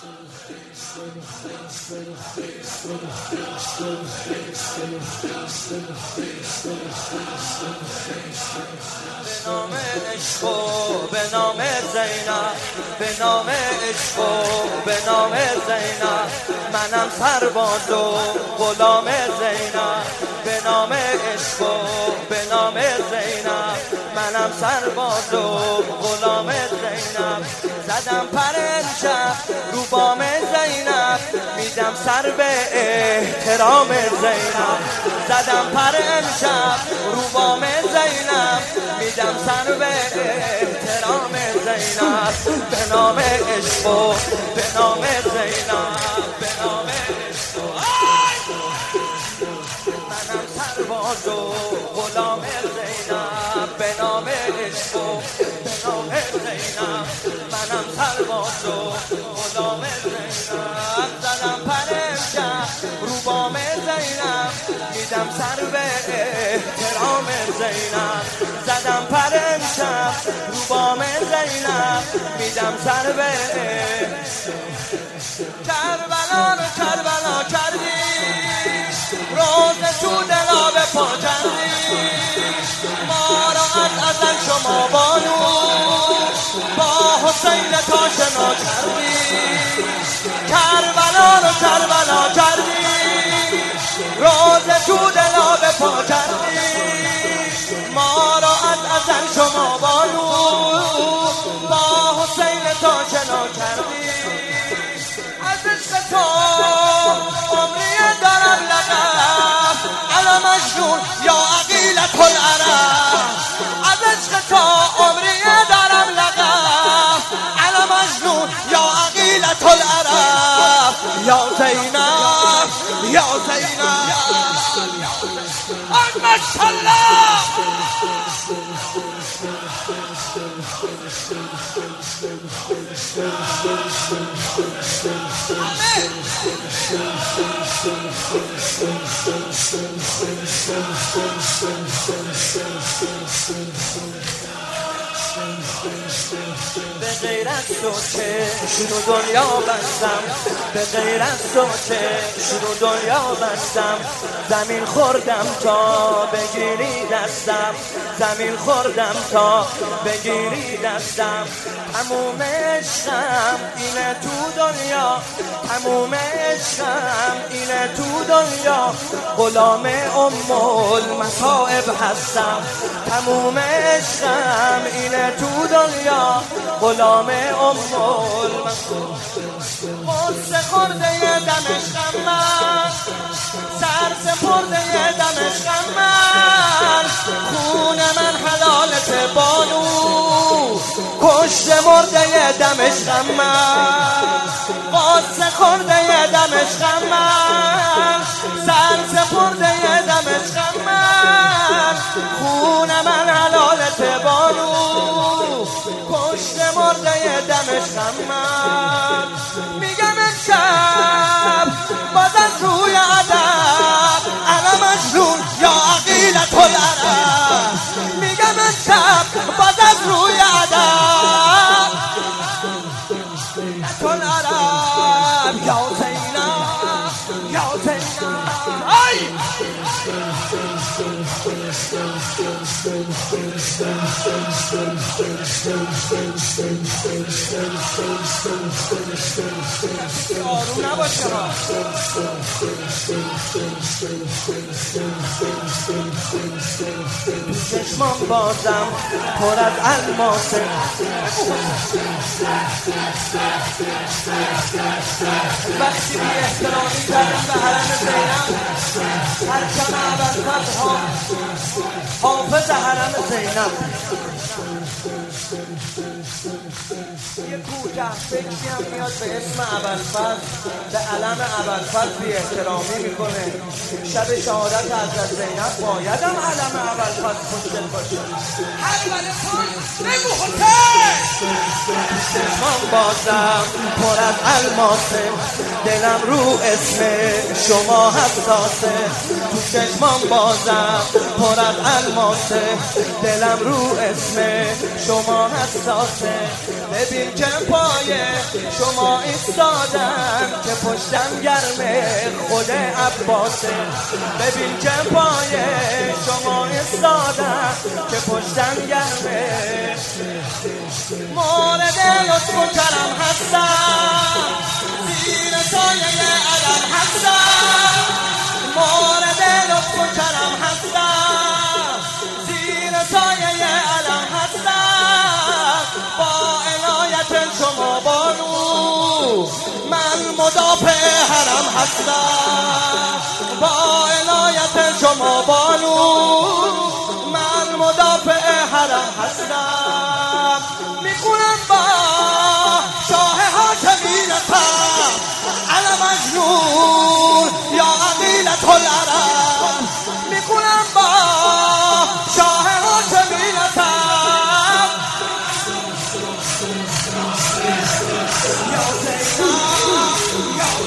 به نام عشق و به نام زینب، به نام عشق و به نام زینب، منم سرباز و غلام زینب. به نام عشق و به نام زینب، منم سرباز و غلام زینب. زدم پر امشب رو بام زینب، میدم سر به احترام زینب. زدم پر امشب رو بام زینب، میدم سر به احترام زینب. به نام عشق و به نام زینب، به نام عشق و منم سرباز و غلام زینب. به نام عشق و به نام زینب، منم سرباز و غلام زینب. زدم پر امشب رو بام زینب، میدم سر به احترام زینب. زدم پر امشب رو بام زینب، میدم سر به کربلا رو کربلا کردی، روز تو دلا به پا کردی. ما را از ازل شما بانو با حسین تا شنا کردی. کربلا رو کربلا کردی، روز تو دلا به پا کردی. ما را از ازل شما بانو با حسین تا شنا کردی. از عشق تو عمری دارم لقب، انا مجنون یا عقیلة العرب. از عشق تو عمری دارم لقب، انا مجنون یا عقیلة العرب. یا زینب یا زینب ماشاءالله. به غیر از تو چشم رو دنیا بستم، به غیر از تو چشم رو دنیا بستم. زمین خوردم تا بگیری دستم، زمین خوردم تا بگیری دستم. تموم عشقم اینه تو دنیا، تموم عشقم اینه تو دنیا. غلام ام المصائب هستم، تموم عشقم اینه تو دنیا. غلام ام المصائب. قصه خورده دمشقم من، سر سپرده دمشقم من. خون من حلالت بانو، کشت مرده دمشقم من. قصه خورده دمشقم من، سر سپرده دمشقم من. خون من حلالت بانو، کشت مرده دمشقم من. میگم امشب باز از روی ادب، انا مجنون یا عقیلة العرب. میگم امشب باز از روی ادب، العرب. یا زینب یا زینب ای آروم نباشه ها. چشمان بازم پر از الماسه، وقتی بی احترامی کردم به حرم زینب، پرچم ابوالفضل ها حافظ حرم زینب. یه کوته فکری هم میاد به اسم ابوالفضل، به علم ابوالفضل بی احترامی میکنه. شب شهادت حضرت زینب باید هم علم ابوالفضل خوشگل باشه. هر بله بگو حسین چشمان بازم پر از الماسه، دلم رو اسم شما حساسه. تو چشمان بازم پر از الماسه، دلم رو اسم شما حساسه. ببین که پای شما ایستادم که پشتم گرمه خود عباسه. ببین که پای شما ایستادم که پشتم گرمه. مورد لطف و کرم هستم، زیر سایه علم هستم. مورد لطف و کرم هستم، زیر سایه علم هستم. با عنایت شما بانو من مدافع حرم هستم. با عنایت شما بانو من مدافع حرم هستم. میخونم با شاه حاکمینتم علم مجنون یا عقیلت العرب. میخونم با شاه حاکمینتم یا زینب یا